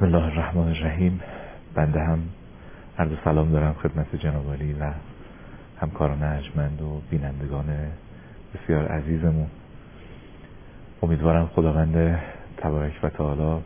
بسم الله الرحمن الرحیم. بنده هم عرض سلام دارم خدمت جناب عالی و همکاران ارجمند و بینندگان بسیار عزیزمون. امیدوارم خداوند تبارک و تعالی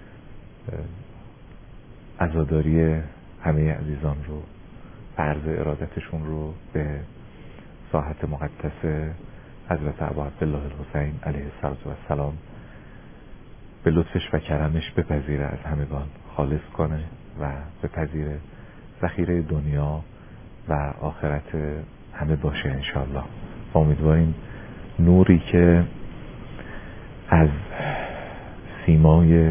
عزاداری همه عزیزان رو، عرض ارادتشون رو به ساحت مقدس حضرت ابا عبدالله الحسین علیه السلام به لطفش و کرمش بپذیره، از همگان خالص کنه و بپذیره ذخیره دنیا و آخرت همه باشه انشالله. و امیدواریم نوری که از سیمای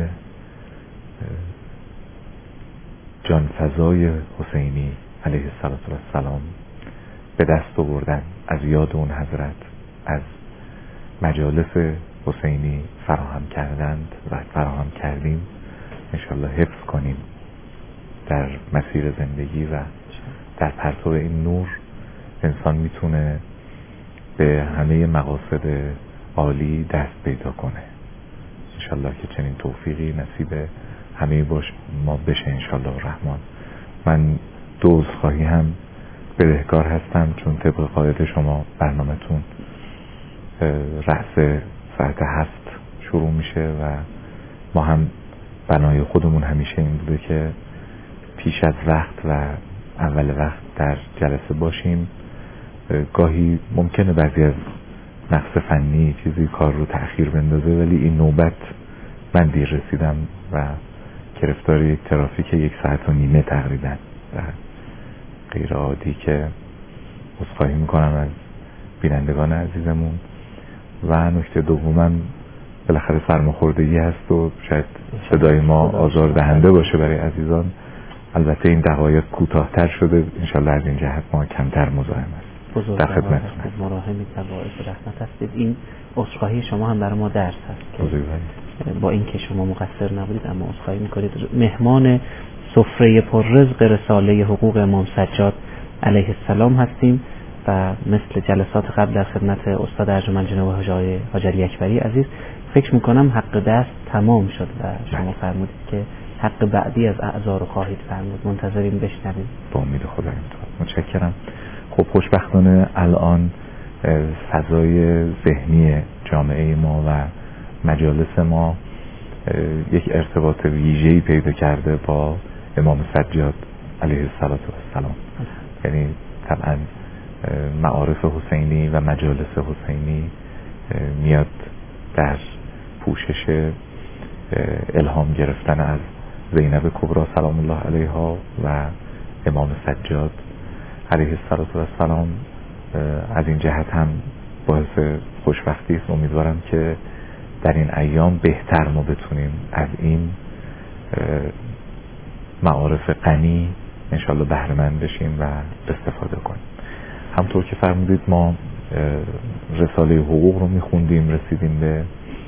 جانفزای حسینی علیه السلام به دست آوردن، از یاد اون حضرت، از مجالس حسینی فراهم کردند و فراهم کردیم، انشالله حفظ کنیم در مسیر زندگی و در پرتو این نور انسان میتونه به همه مقاصد عالی دست پیدا کنه انشالله که چنین توفیقی نصیب همه ما بشه انشالله الرحمن. من دو عذرخواهی هم بدهکار هستم، چون طبق قاعده شما برنامه‌تون رأس ساعت 7 شروع میشه و ما هم بنای خودمون همیشه این بوده که پیش از وقت و اول وقت در جلسه باشیم. گاهی ممکنه بعضی از نقص فنی چیزی کار رو تأخیر بندازه، ولی این نوبت من دیر رسیدم و گرفتار یک ترافیک 1.5 ساعت تقریبا و غیر عادی که عذرخواهی میکنم از بینندگان عزیزمون. و نکته دومم بالاخره سرماخوردگی هست و شاید صدای ما آزار دهنده باشه برای عزیزان. البته این دقایق کوتاه‌تر شده، انشالله از این جهت ما کمتر مزاحم است. در خدمت مراحم تباعث رحمت هستید. این عذرخواهی شما هم برای ما درس هست که با اینکه شما مقصر نبودید اما عذرخواهی میکنید. مهمان سفره پررزق رساله حقوق امام سجاد علیه السلام هستیم و مثل جلسات قبل در خدمت استاد ارجمند جناب حاج علی اکبری عزیز فکر میکنم حق دست تمام شد و شما فرمودید که حق بعدی از اعضا رو خواهید فرمود. منتظریم بشنویم. با امید خدا. متشکرم. خب خوشبختانه الان فضای ذهنی جامعه ما و مجالس ما یک ارتباط ویژه‌ای پیدا کرده با امام سجاد علیه السلام. یعنی طبعا معارف حسینی و مجالس حسینی میاد در پوشش الهام گرفتن از زینب کبری سلام الله علیها و امام سجاد علیه السلام. از این جهت هم باعث خوشبختی است. امیدوارم که در این ایام بهتر ما بتونیم از این معارف غنی انشالله بهره مند بشیم و استفاده کنیم. همطور که فرمودید ما رساله حقوق رو میخوندیم، رسیدیم به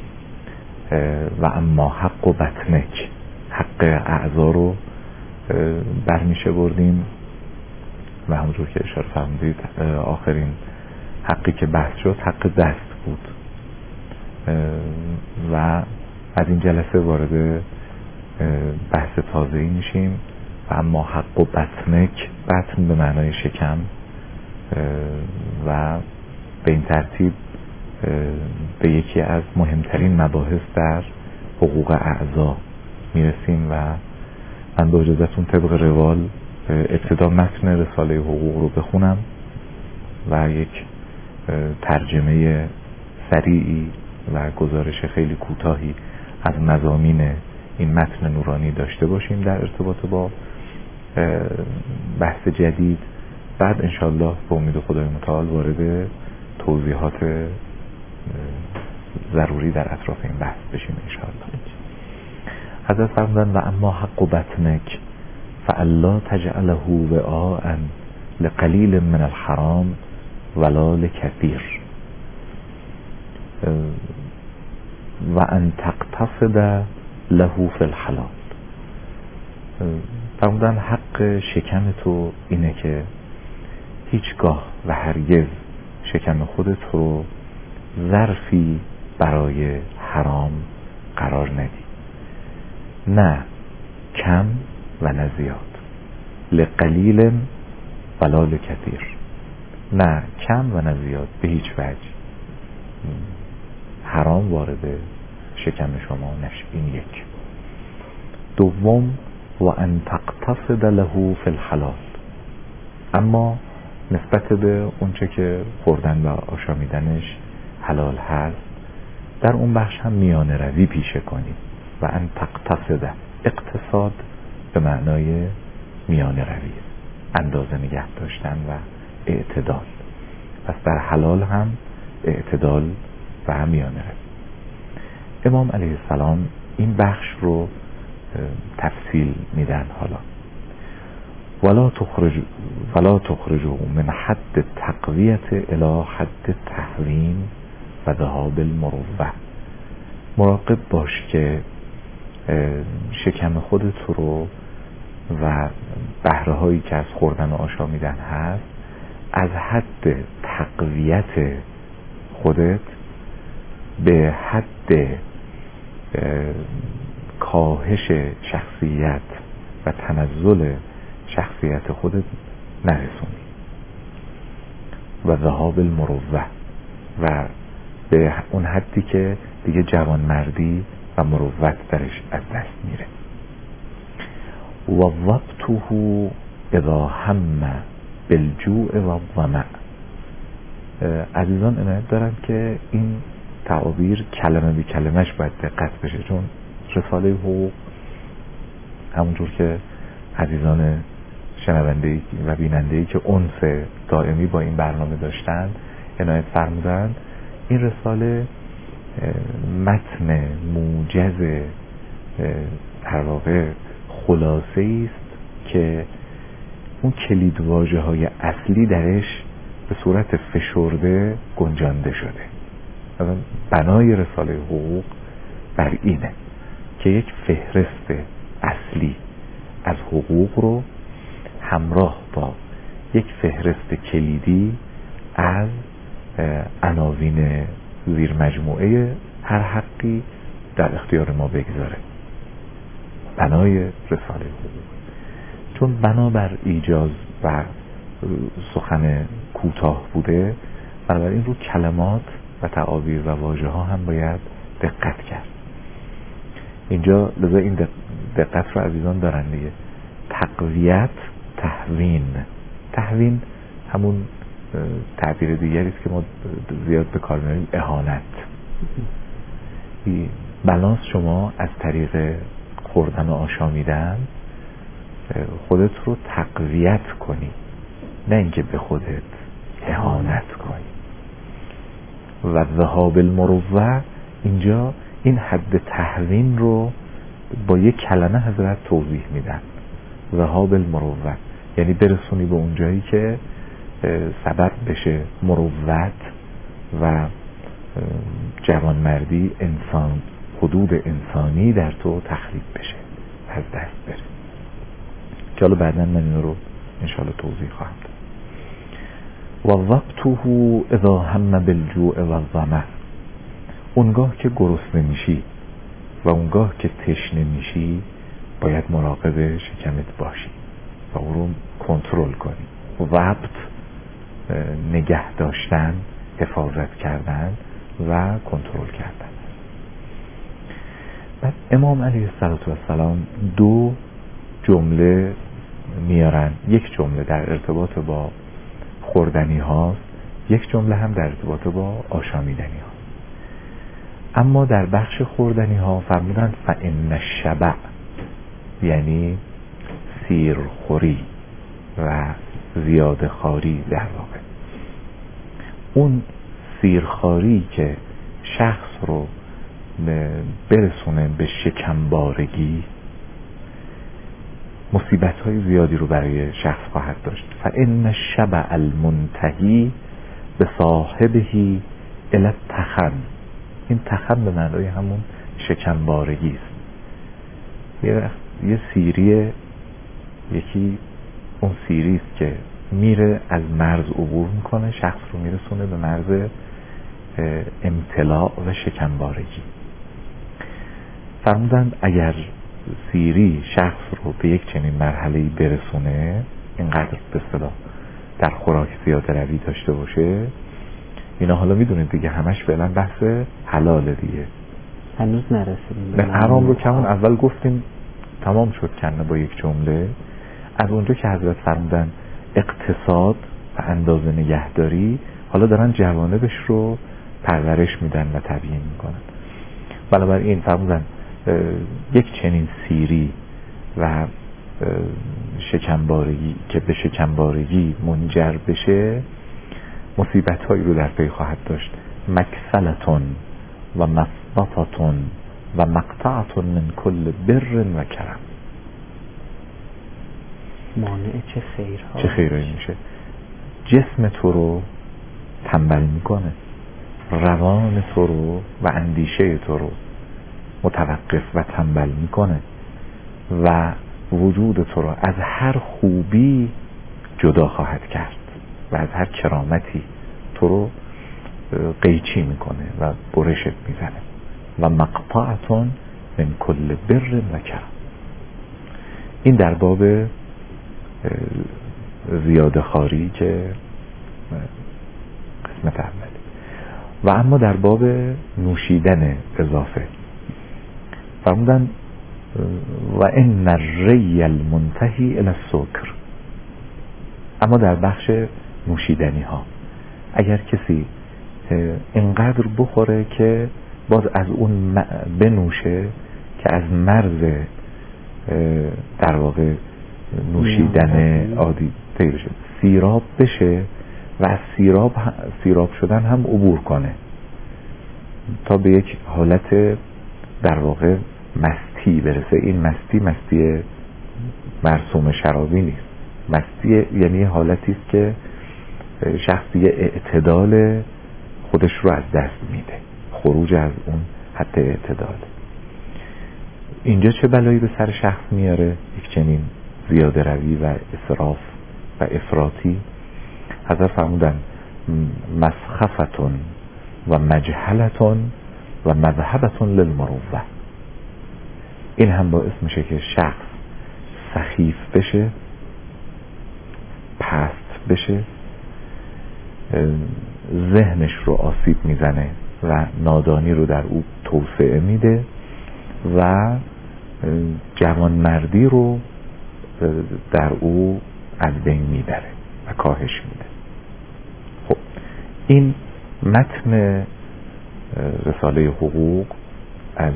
و اما حق و بطنک، حق اعضا رو برمیشه بردیم و همونطور که اشاره فرمودید آخرین حقی که بحث شد حق دست بود و از این جلسه وارد بحث تازه‌ای میشیم و اما حق و بطنک، بطن به معنای شکم و به این ترتیب به یکی از مهمترین مباحث در حقوق اعضا میرسیم و من با اجازهتون طبق روال ابتدا متن رساله حقوق رو بخونم و یک ترجمه سریعی و گزارش خیلی کوتاهی از مضامین این متن نورانی داشته باشیم در ارتباط با بحث جدید. بعد انشالله به امید خدای متعال وارد توضیحات ضروری در اطراف این بحث بشیم انشالله. حضرت فرمودند و اما حق بطنک فالا تجعله وعاء لقلیل من الحرام ولا لکثیر و ان تقتصد له فی الحلال. فرمودن حق شکم تو اینه که هیچگاه و هرگز شکم خودت رو برای حرام قرار ندی، نه کم و نه زیاد، لقلیل ولا لکثیر، نه کم و نه زیاد، به هیچ وجه حرام وارد شکم شما نشه. این یک. دوم و ان تقتصد له فی الحلال، اما نسبت به اونچه که خوردن و آشامیدنش حلال هست در اون بخش هم میانه روی پیشه کنید. و ان تقتصد، اقتصاد به معنای میانه روی، اندازه نگه داشتن و اعتدال. پس در حلال هم اعتدال و میانه روی. امام علیه السلام این بخش رو تفصیل میدن. حالا ولا تخرجوا من حد تقویت الی حد تهوین و ذهاب المروه. مراقب باش که شکم خودت رو و بهره هایی که از خوردن و آشامیدن هست از حد تقویت خودت به حد کاهش شخصیت و تنزل شخصیت خودت نرسونی. و ذهاب المروه، و به اون حدی که دیگه جوانمردی و مروت درش از دست میره. و ضبطه اذا هم بالجوع و الظمأ. عزیزان عنایت دارن که این تعابیر کلمه بی کلمش باید دقت بشه، چون رساله حقوق همونجور که عزیزان شنونده و بیننده که انس دائمی با این برنامه داشتن عنایت فرمودن، این رساله متن موجز در واقع خلاصه است که اون کلیدواژه های اصلی درش به صورت فشرده گنجانده شده. بنای رساله حقوق بر اینه که یک فهرست اصلی از حقوق رو همراه با یک فهرست کلیدی از عناوین زیر مجموعه هر حقی در اختیار ما بگذاره. بنای رساله حقوق، چون بنابر ایجاز و سخن کوتاه بوده، بنابراین رو کلمات و تعابیر و واژه ها هم باید دقت کرد. اینجا لذا این دقت رو عزیزان دارن دیگه. تقویت، تهوین همون تعبیر دیگری است که ما زیاد به کار می‌بریم، اهانت. بناست شما از طریق خوردن و آشامیدن خودت رو تقویت کنی، نه اینکه به خودت اهانت کنی. و ذهاب المروه، اینجا این حد تهوین رو با یک کلمه حضرت توضیح میدن. ذهاب المروه یعنی برسونی به اون جایی که سبب بشه مروت و جوانمردی، انسان، حدود انسانی در تو تخریب بشه، از دست بره، که حالا بعداً من این رو انشاءالله توضیح خواهم داد. و ضبطه اذا هم بالجوع و الظمأ، اونگاه که گرسنه میشی و اونگاه که تشنه میشی باید مراقب شکمت باشی و اون رو کنترل کنی. ضبط نگه داشتن، حفاظت کردن و کنترل کردن. بعد امام علیه السلام دو جمله میارن، یک جمله در ارتباط با خوردنی هاست، یک جمله هم در ارتباط با آشامیدنی ها. اما در بخش خوردنی ها فرمودن فإن الشبع، یعنی سیرخوری و زیاده خواری. در واقع اون سیرخواری که شخص رو برسونه به شکمبارگی مصیبت های زیادی رو برای شخص خواهد داشت. فإن الشبع المنتهی به صاحبهی الی التخن. این تخن به معنای همون شکمبارگی است. یه سیری، یکی اون سیری است که میره از مرز عبور میکنه، شخص رو میرسونه به مرز امتلاع و شکمبارگی. فرمودند اگر سیری شخص رو به یک چنین مرحله‌ای برسونه، اینقدر به اصطلاح در خوراک زیاده روی داشته باشه، اینا حالا میدونید دیگه همش فعلا بحث حلاله دیگه، هنوز نرسیدیم به حرام رو که همون اول گفتیم تمام شد کنه با یک جمله. از اونجا که حضرت فرمودن اقتصاد و اندازه نگهداری، حالا دارن جوانبش رو پرورش میدن و تبیین میکنن. بنابراین فرمودن یک چنین سیری و شکمبارگی که به شکمبارگی منجر بشه مصیبت هایی رو در پی خواهد داشت. مکسلتون و مفبطتون و مقطعتون من کل بر و کرم. مانع چه خیرهایی میشه. جسم تو رو تنبل میکنه، روان تو رو و اندیشه تو رو متوقف و تنبل میکنه و وجود تو رو از هر خوبی جدا خواهد کرد و از هر کرامتی تو رو قیچی میکنه و برشت میزنه. و مقطعتون من کل بر و کرم. این در باب زیاده خاری که قسمت اولی. و اما در باب نوشیدن اضافه فرمودن و ان الری المنتهی الی السکر. اما در بخش نوشیدنی ها اگر کسی اینقدر بخوره که باز از اون بنوشه که از مرز در واقع نوشیدن عادی طی بشه، سیراب بشه و از سیراب شدن هم عبور کنه تا به یک حالت در واقع مستی برسه. این مستی مرسوم شرابی نیست. مستی یعنی حالتی است که شخص دیگه اعتدال خودش رو از دست میده، خروج از اون حتی اعتدال. اینجا چه بلایی به سر شخص میاره؟ یک چنین زیاده روی و اسراف و افراطی. حضرت فرمودن مسخفتون و مجهلتون و مذهبتون للمروه. این هم باعث میشه که شخص سخیف بشه، پست بشه، ذهنش رو آسیب میزنه و نادانی رو در او توسعه میده و جوانمردی رو در او از بین میبره و کاهش میده. خب این متن رساله حقوق از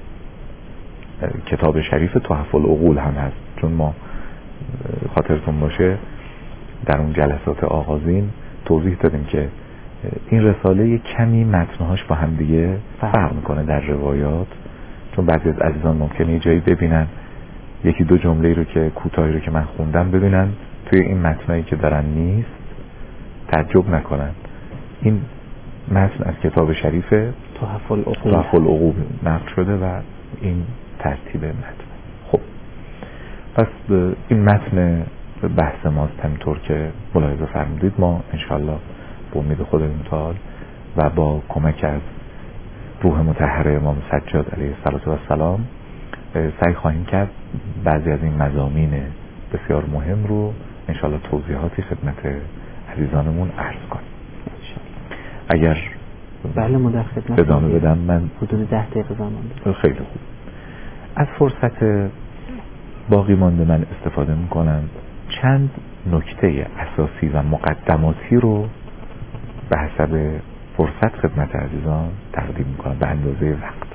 کتاب شریف تحف العقول هم هست، چون ما خاطرتون باشه در اون جلسات آغازین توضیح دادیم که این رساله کمی متنهاش با هم دیگه فرق میکنه در روایات، چون بعضی از عزیزان ممکنه یه جایی ببینن یکی دو جمله رو که کوتاهی رو که من خوندم ببینن توی این متنایی که دارن نیست، تعجب نکنن. این متن از کتاب شریف تحف العقول نقل شده و این ترتیب متن. خب پس این متن بحث ماست همینطور که ملاحظه فرمودید. ما انشالله با امید خدای متعال و با کمک از روح مطهر امام سجاد علیه السلام سعی خواهیم کرد بعضی از این مضامین بسیار مهم رو انشالله توضیحاتی خدمت عزیزانمون عرض کنیم. اگر بله ما در خدمت ادامه بدم، من حدود 10 دقیقه زمان دارم. خیلی خوب. از فرصت باقی مانده من استفاده میکنم چند نکته اساسی و مقدماتی رو به حسب فرصت خدمت عزیزان تقدیم میکنم به اندازه وقت.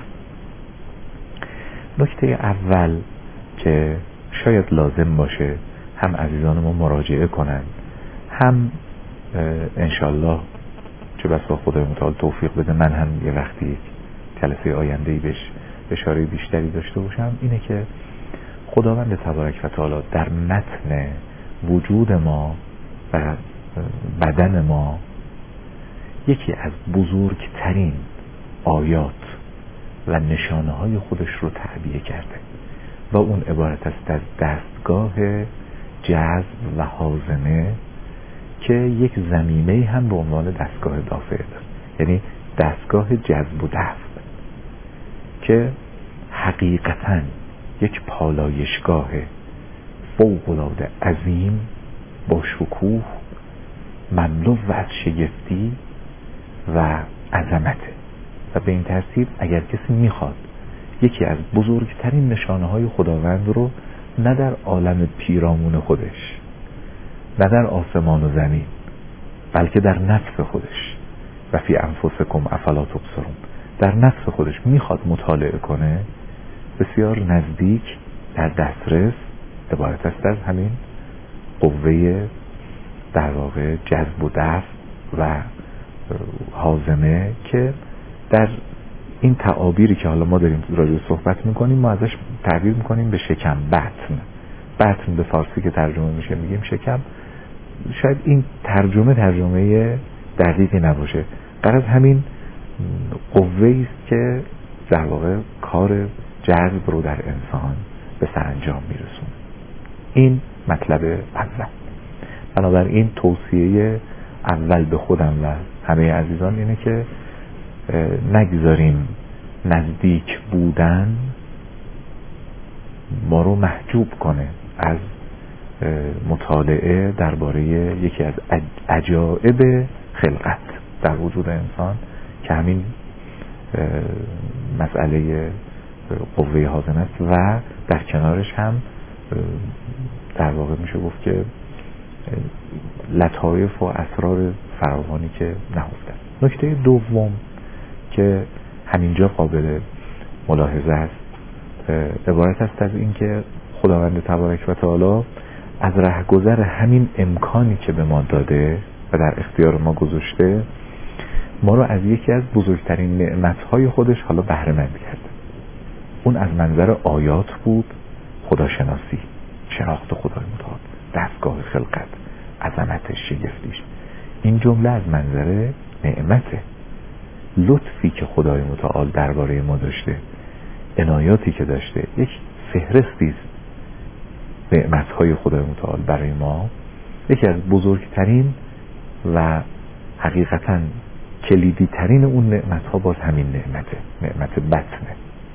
نکته اول که شاید لازم باشه هم عزیزان ما مراجعه کنن، هم انشالله چه بسا خدای متعال توفیق بده من هم یه وقتی جلسه آینده‌ای بهش اشاره بیشتری داشته باشم، اینه که خداوند تبارک و تعالی در متن وجود ما و بدن ما یکی از بزرگترین آیات و نشانه های خودش رو تعبیه کرده و اون عبارت است از دستگاه جذب و هاضمه که یک ضمیمه هم به عنوان دستگاه دافع داره، یعنی دستگاه جذب و دفع که حقیقتاً یک پالایشگاه فوق‌العاده عظیم با شکوه، مملو از شگفتی و عظمته. و به این ترتیب اگر کسی میخواد یکی از بزرگترین نشانه های خداوند رو نه در عالم پیرامون خودش، نه در آسمان و زمین، بلکه در نفس خودش، و فی انفسکم افلا تبصرون، در نفس خودش میخواد مطالعه کنه، بسیار نزدیک در دسترس عبارت است از همین قوه در واقع جذب و دفع و هاضمه که در این تعابیری که حالا ما داریم راجع به صحبت میکنیم ما ازش تعبیر میکنیم به شکم، بطن به فارسی که ترجمه میشه میگیم شکم. شاید این ترجمه دقیقی نباشه، غرض همین قوه‌ای است که در واقع کار جذب رو در انسان به سرانجام میرسونه. این مطلب اول. بنابراین توصیه اول به خودم و همه عزیزان اینه که نگذاریم نزدیک بودن ما رو محجوب کنه از مطالعه درباره یکی از عجایب خلقت در وجود انسان که همین مسئله قوه هاضمه است و در کنارش هم در واقع میشه گفت که لطایف و اسرار فراوانی که نهفته. نکته دوم که همینجا قابل ملاحظه است عبارت است از این که خداوند تبارک و تعالی از رهگذر همین امکانی که به ما داده و در اختیار ما گذاشته ما رو از یکی از بزرگترین نعمتهای خودش حالا بهره مند کرده. اون از منظر آیات بود، خداشناسی، شناخت خدای متعال، دستگاه خلقت، عظمتش، شگفتیش. این جمله از منظر نعمته، لطفی که خدای متعال درباره ما داشته، عنایاتی که داشته، یک فهرستی است نعمتهای خدای متعال برای ما. یکی از بزرگترین و حقیقتا کلیدی ترین اون نعمتها باز همین نعمته، نعمت بطنه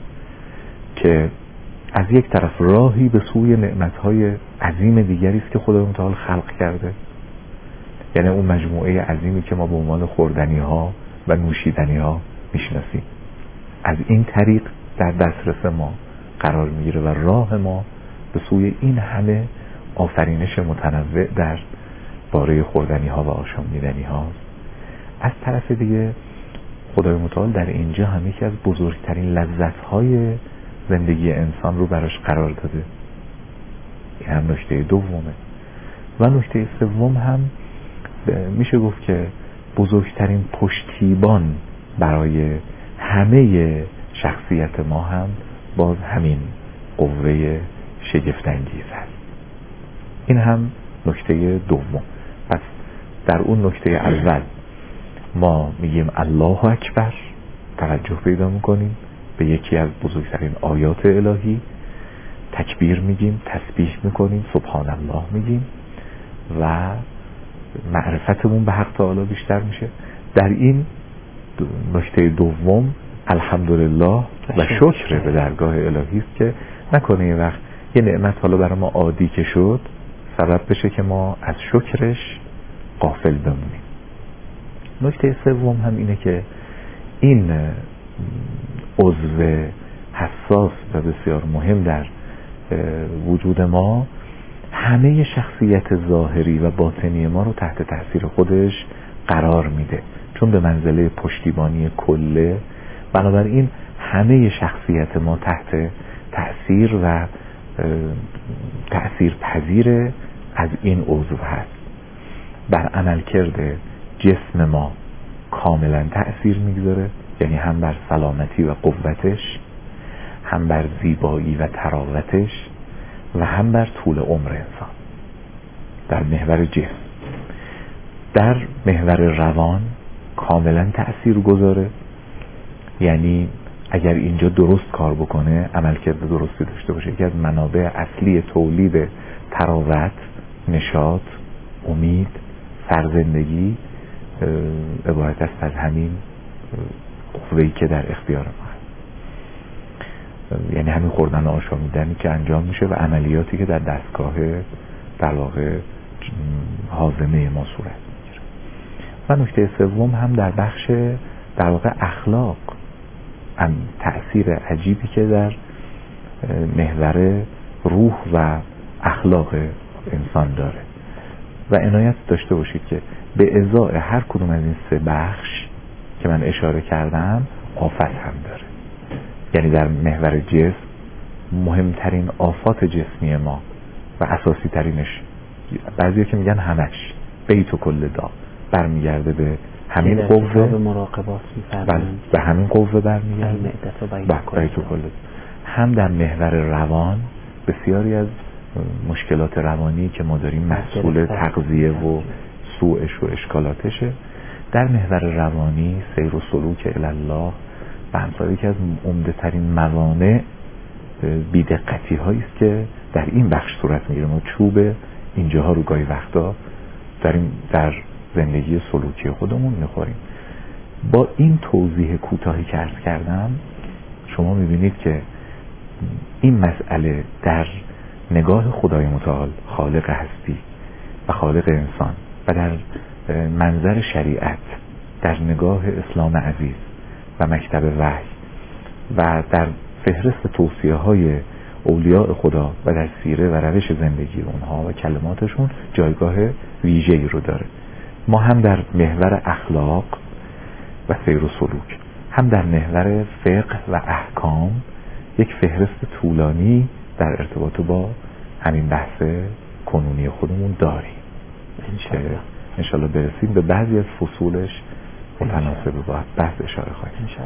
که از یک طرف راهی به سوی نعمتهای عظیم دیگری است که خدای متعال خلق کرده، یعنی اون مجموعه عظیمی که ما به عنوان خوردنی ها و نوشیدنی ها میشناسیم، از این طریق در دسترس ما قرار میگیره و راه ما به سوی این همه آفرینش متنوع در باره خوردنی ها و آشامیدنی ها. از طرف دیگه خدای متعال در اینجا هم یکی از بزرگترین لذت های زندگی انسان رو براش قرار داده. این هم نکته دومه. و نکته سوم هم میشه گفت که بزرگترین پشتیبان برای همه شخصیت ما هم باز همین قوه شگفت‌انگیز هست. این هم نکته دوم. پس در اون نکته اول ما میگیم الله اکبر، توجه پیدا میکنیم به یکی از بزرگترین آیات الهی، تکبیر میگیم، تسبیح میکنیم، سبحان الله میگیم و معرفتمون به حق تعالی بیشتر میشه. در این نکته دوم الحمدلله و شکر به درگاه الهی است که نکنه یه وقت یه نعمت حالا برای ما عادی که شد سبب بشه که ما از شکرش غافل بمونیم. نکته سوم هم اینه که این عضو حساس و بسیار مهم در وجود ما همه شخصیت ظاهری و باطنی ما رو تحت تاثیر خودش قرار میده، چون به منزله پشتیبانی کله. بنابراین همه شخصیت ما تحت تأثیر و تأثیر پذیر از این عضو هست. بر عملکرد جسم ما کاملا تأثیر میگذاره، یعنی هم بر سلامتی و قوتش، هم بر زیبایی و تراوتش و هم بر طول عمر انسان. در محور جسم. در محور روان کاملا تأثیر گذاره، یعنی اگر اینجا درست کار بکنه، عملکرد درستی داشته باشه، یکی از منابع اصلی تولید تراوت، نشاط، امید، سرزندگی عبارت است از همین قوه‌ای که در اختیار ما هست. یعنی همین خوردن آشامیدنی که انجام میشه و عملیاتی که در دستگاه در واقع هاضمه ما صورت میگیره. و نکته سوم هم در بخش در واقع اخلاق، تأثیر عجیبی که در محور روح و اخلاق انسان داره. و عنایت داشته باشید که به ازای هر کدوم از این 3 بخش که من اشاره کردم آفت هم داره. یعنی در محور جسم مهمترین آفات جسمی ما و اساسی ترینش، بعضیا که میگن همش بیت و کل دا، برمیگرده به همین قوه مراقبات می‌فرمایند، به همین قوه برمیگرده بیت و کل. هم در محور روان بسیاری از مشکلات روانی که ما داریم مسئول تغذیه و سوءش و اشکالاتشه. در محور روانی سیر و سلوک الله و همسال که از عمده ترین موانع بی‌دقتی هایی است که در این بخش صورت میگیره. ما چوب اینجاها رو گاهی وقتا داریم در زندگی سلوکی خودمون میخوریم. با این توضیح کوتاهی که عرض کردم شما میبینید که این مسئله در نگاه خدای متعال خالق هستی و خالق انسان و در منظر شریعت، در نگاه اسلام عزیز و مکتب وحی و در فهرست توصیه های اولیاء خدا و در سیره و روش زندگی اونها و کلماتشون جایگاه ویژه‌ای رو داره. ما هم در محور اخلاق و سیر و سلوک، هم در محور فقه و احکام یک فهرست طولانی در ارتباط با همین بحث کنونی خودمون داریم. انشالله برسیم به بعضی از فصولش متناسب با بحث اشاره خواهیم.